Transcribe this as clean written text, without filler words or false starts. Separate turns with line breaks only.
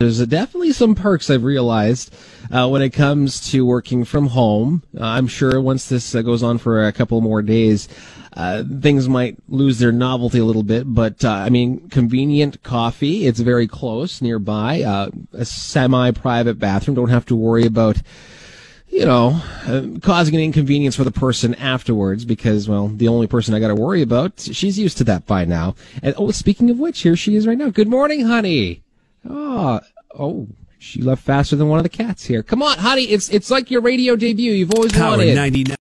There's definitely some perks I've realized when it comes to working from home. I'm sure once this goes on for a couple more days, things might lose their novelty a little bit. But, convenient coffee. It's very close nearby. A semi-private bathroom. Don't have to worry about causing an inconvenience for the person afterwards because, well, the only person I got to worry about, she's used to that by now. And, speaking of which, here she is right now. Good morning, honey. Oh, she left faster than one of the cats here. Come on, honey. It's like your radio debut. You've always
Power
wanted.
99.